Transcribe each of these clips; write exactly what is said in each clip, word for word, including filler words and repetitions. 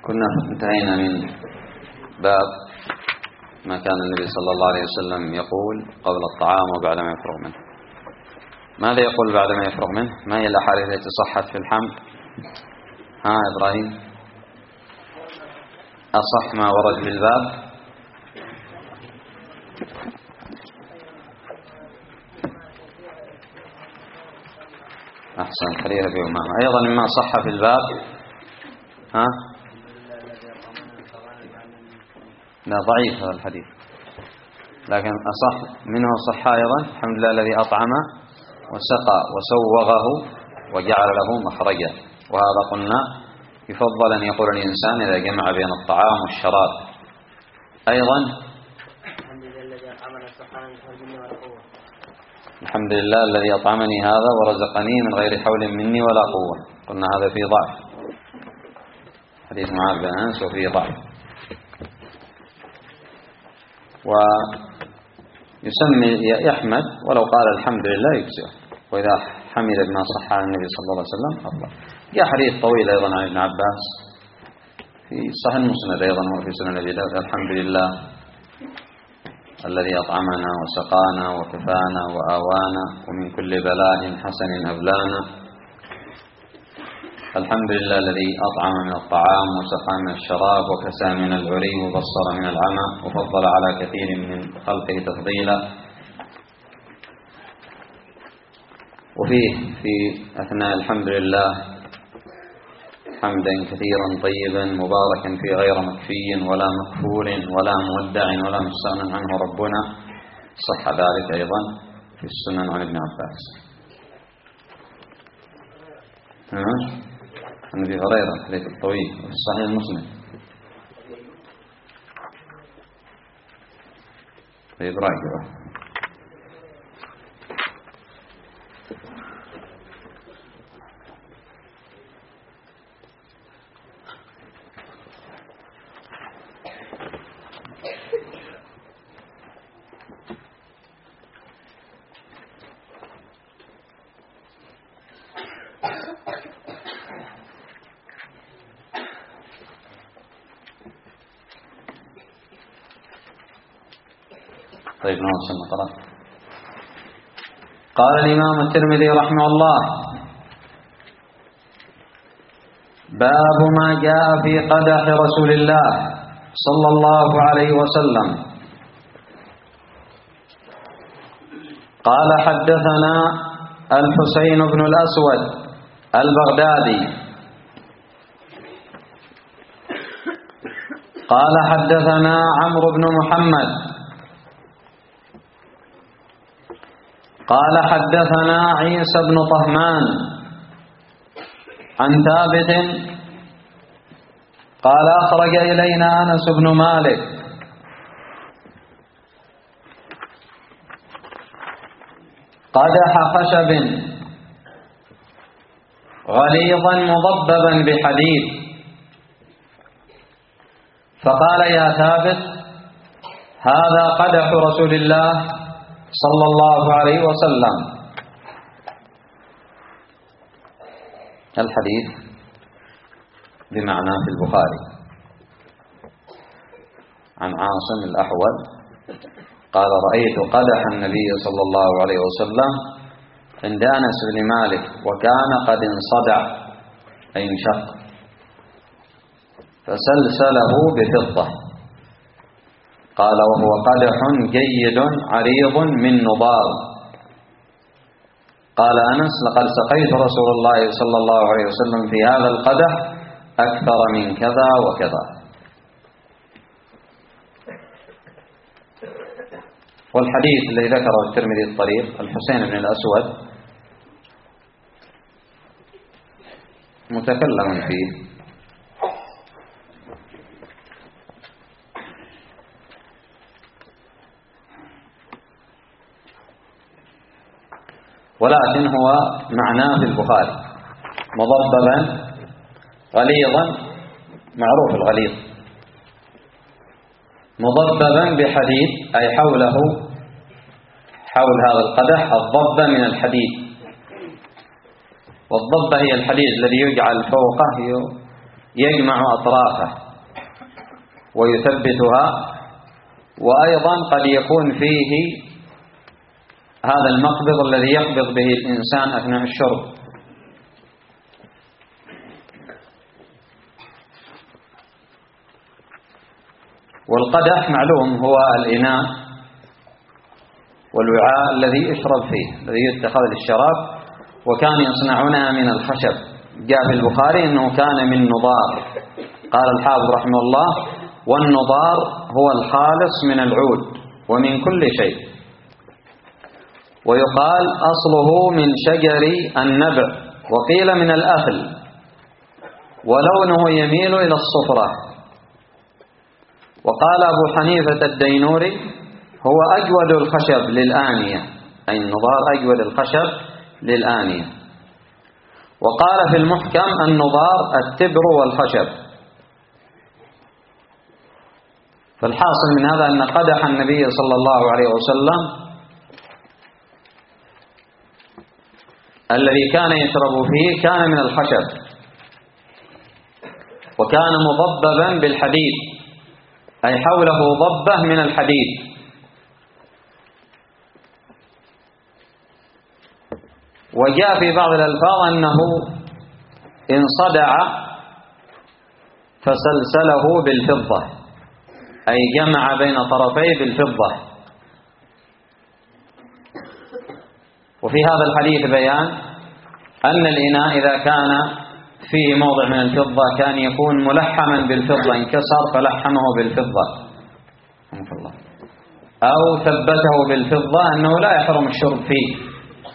كنا انتهينا من باب ما كان النبي صلى الله عليه وسلم يقول قبل الطعام وبعد ما يفرغ منه. ماذا يقول بعد ما يفرغ منه؟ ما هي الأحاديث التي صحت في الحمد؟ ها إبراهيم، أصح ما ورد في الباب؟ أحسن، خليها في أمامة. أيضا مما صح في الباب ها؟ لا، ضعيف هذا الحديث، لكن أصح منه صح أيضا: الحمد لله الذي أطعم وسقى وسوغه وجعل له مخرجا. وهذا قلنا يفضل أن يقول الإنسان إذا جمع بين الطعام والشراب. أيضا الحمد لله الذي أطعمني هذا ورزقني من غير حول مني ولا قوة. قلنا هذا فيه ضعف، حديث معاذ بن أنس وفيه ضعف. ويسمي يحمد ولو قال الحمد لله يجزئه، وإذا حمد بما صح عن النبي صلى الله عليه وسلم أفضل. جاء حديث طويل أيضا عن ابن عباس في صحيح مسند أيضا وفي سنن أبي داود: الحمد لله الذي أطعمنا وسقانا وكفانا وآوانا ومن كل بلاء حسن أبلانا. الحمد لله الذي أطعم من الطعام وسقى من الشراب وكسى من العري وبصر من العمى وفضل على كثير من خلقه تفضيلا. وفيه في أثناء الحمد لله حمدا كثيرا طيبا مباركا فيه غير مكفي ولا مكفور ولا مودع ولا مستغنى عنه ربنا. صح ذلك أيضا في السنن عن ابن عباس. عن ابي هريره الحديث الطويل وفي الصحيح مسلم. طيب راجع. طيب نوصل نقرأ. قال الإمام الترمذي رحمه الله: باب ما جاء في قدح رسول الله صلى الله عليه وسلم. قال حدثنا الحسين بن الأسود البغدادي قال حدثنا عمرو بن محمد قال حدثنا عيسى بن طهمان عن ثابت قال أخرج إلينا أنس بن مالك قدح خشب غليظا مضببا بحديد، فقال: يا ثابت، هذا قدح رسول الله صلى الله عليه وسلم. الحديث بمعنى في البخاري. عن عاصم الأحول قال: رأيت قدح النبي صلى الله عليه وسلم عند أنس بن مالك وكان قد انصدع أي انشق، فسلسله بفضة. قال: وهو قدح جيد عريض من نضار. قال أنس: لقد سقيت رسول الله صلى الله عليه وسلم في هذا القدح أكثر من كذا وكذا. والحديث الذي ذكره الترمذي الطريق الحسين بن الأسود متكلم فيه، ولكن هو معناه في البخاري مضببا غليظا، معروف الغليظ، مضببا بحديد أي حوله حول هذا القدح الضبة من الحديد. والضبة هي الحديد الذي يجعل فوقه يجمع أطرافه ويثبتها، وأيضا قد يكون فيه هذا المقبض الذي يقبض به الإنسان أثناء الشرب. والقدح معلوم هو الإناء والوعاء الذي يشرب فيه، الذي يتخذ للشراب، وكان يصنعونها من الخشب. جاء في البخاري أنه كان من نضار. قال الحافظ رحمه الله: والنضار هو الخالص من العود ومن كل شيء. ويقال أصله من شجر النبع، وقيل من الأفل، ولونه يميل إلى الصفرة. وقال أبو حنيفة الدينوري: هو أجود الخشب للآنية، أي النضار أجود الخشب للآنية. وقال في المحكم: النضار التبر والخشب. فالحاصل من هذا أن قدح النبي صلى الله عليه وسلم الذي كان يشرب فيه كان من الخشب، وكان مضببا بالحديد، أي حوله ضبة من الحديد. وجاء في بعض الألفاظ أنه انصدع فسلسله بالفضة، أي جمع بين طرفيه بالفضة. وفي هذا الحديث بيان أن الإناء إذا كان فيه موضع من الفضة كان يكون ملحما بالفضة، انكسر فلحمه بالفضة أو ثبته بالفضة، أنه لا يحرم الشرب فيه.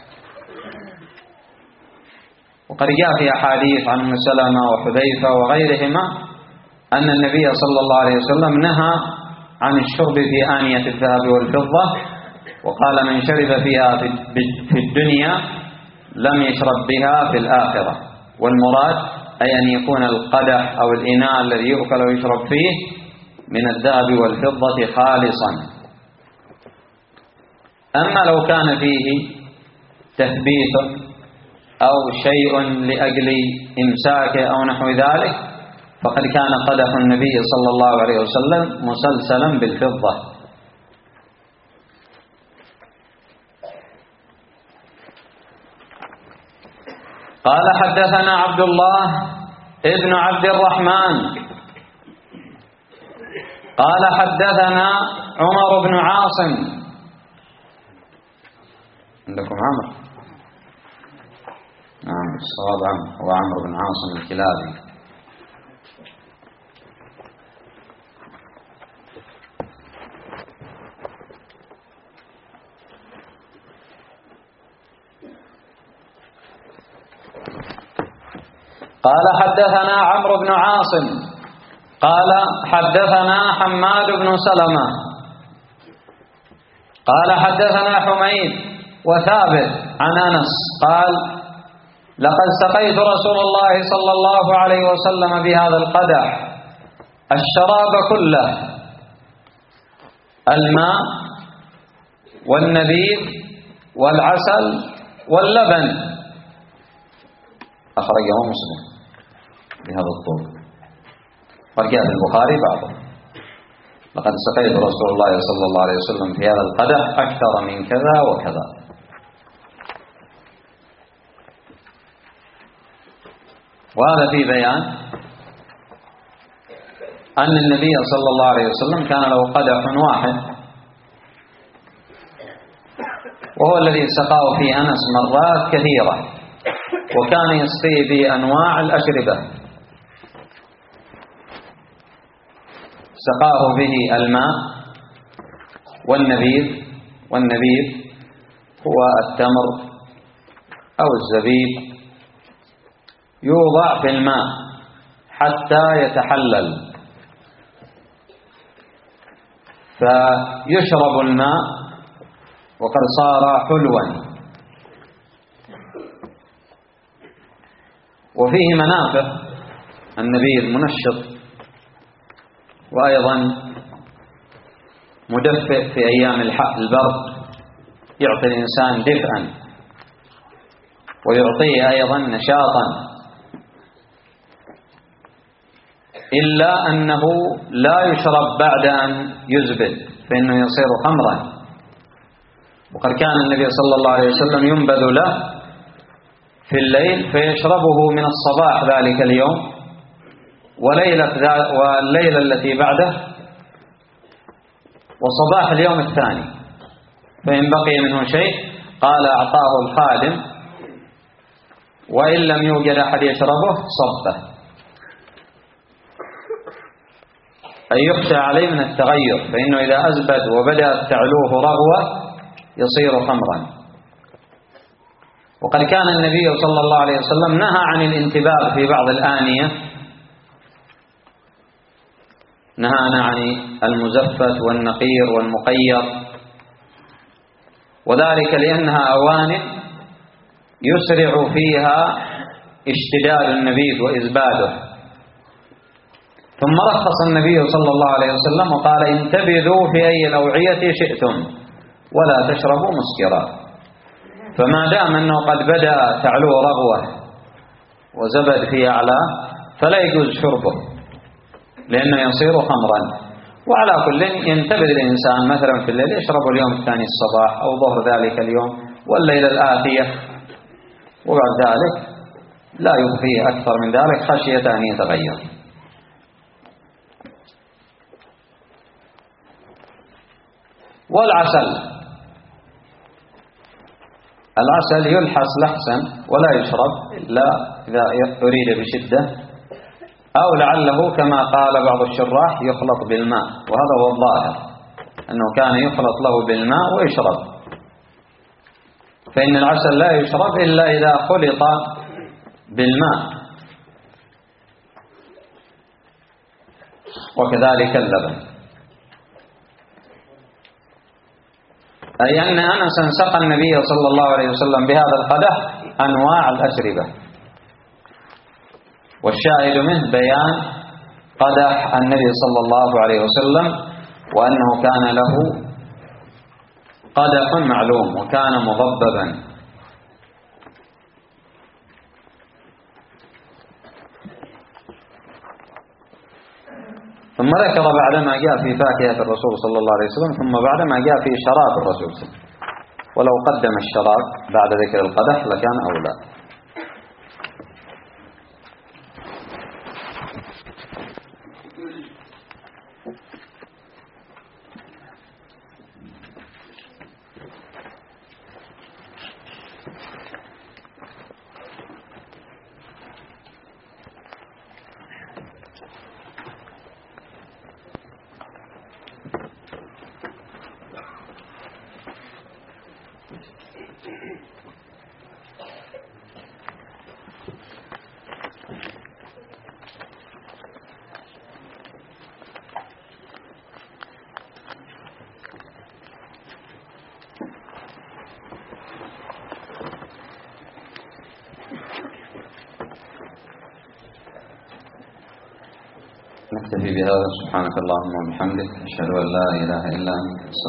وقد جاء في أحاديث عن ام سلمة وحذيفة وغيرهما أن النبي صلى الله عليه وسلم نهى عن الشرب في آنية الذهب والفضة، وقال: من شرب فيها في الدنيا لم يشرب بها في الآخرة. والمراد أي أن يكون القدح أو الإناء الذي يؤكل ويشرب فيه من الذهب والفضة خالصا. أما لو كان فيه تثبيت أو شيء لأجل إمساكه أو نحو ذلك، فقد كان قدح النبي صلى الله عليه وسلم مسلسلا بالفضة. قال: حدثنا عبد الله ابن عبد الرحمن قال: حدثنا عمر بن عاصم. عندكم عمر؟ نعم، الصواب عمر، هو عمرو بن عاصم الكلابي. قال: حدثنا عمرو بن عاصم قال: حدثنا حماد بن سلمة قال: حدثنا حميد وثابت عن أنس قال: لقد سقيت رسول الله صلى الله عليه وسلم بهذا القدح الشراب كله، الماء والنبيذ والعسل واللبن. أخرجه مسلم بهذا الطول، وجاء في البخاري بعضه: لقد سقيت رسول الله صلى الله عليه وسلم في هذا القدح أكثر من كذا وكذا. وهذا في بيان أن النبي صلى الله عليه وسلم كان له قدح واحد، وهو الذي سقاه في أنس مرات كثيرة، وكان يسقي بأنواع الأشربة. سقاه به الماء والنبيذ، والنبيذ هو التمر أو الزبيب، يوضع في الماء حتى يتحلل، فيشرب الماء وقد صار حلوا. وفيه منافع: النبيذ منشط، وأيضا مدفئ في أيام البرد، يعطي الإنسان دفئا ويعطيه أيضا نشاطا. إلا أنه لا يشرب بعد أن يزبد فإنه يصير خمرا. وقد كان النبي صلى الله عليه وسلم ينبذ له في الليل فيشربه من الصباح ذلك اليوم وليلة والليلة التي بعده وصباح اليوم الثاني، فإن بقي منه شيء قال أعطاه الخادم، وإن لم يوجد أحد يشربه صبه، أي يخشى عليه من التغير، فإنه إذا أزبد وبدأت تعلوه رغوة يصير خمرا. وقد كان النبي صلى الله عليه وسلم نهى عن الانتباه في بعض الآنية، نهانا عن المزفت والنقير والمقير، وذلك لأنها أوان يسرع فيها اشتداد النبيذ وإزباده. ثم رخص النبي صلى الله عليه وسلم وقال انتبذوا في أي الأوعية شئتم ولا تشربوا مسكرا. فما دام أنه قد بدأ تعلو رغوة وزبد في أعلاه فلا يجوز شربه لأنه يصير خمرا. وعلى كل ينتبه الإنسان مثلا في الليل يشرب اليوم الثاني الصباح أو ظهر ذلك اليوم والليلة الآتية، وبعد ذلك لا يبقيه أكثر من ذلك خشية أن يتغير. والعسل، العسل يلحس لحسا ولا يشرب إلا إذا أريد بشدة، أو لعله كما قال بعض الشراح يخلط بالماء، وهذا هو الظاهر أنه كان يخلط له بالماء ويشرب، فإن العسل لا يشرب إلا إذا خلط بالماء، وكذلك اللبن. أي أن أنسا سقى النبي صلى الله عليه وسلم بهذا القدح أنواع الأشربة، والشاهد منه بيان قدح النبي صلى الله عليه وسلم وأنه كان له قدح معلوم وكان مضببا. ثم ذكر بعدما جاء في فاكهة الرسول صلى الله عليه وسلم ثم بعدما جاء في شراب الرسول صلى الله عليه وسلم، ولو قدم الشراب بعد ذكر القدح لكان أولى. نكتفي بهذا. سبحانك اللهم وبحمدك، أشهد أن لا إله إلا أنت.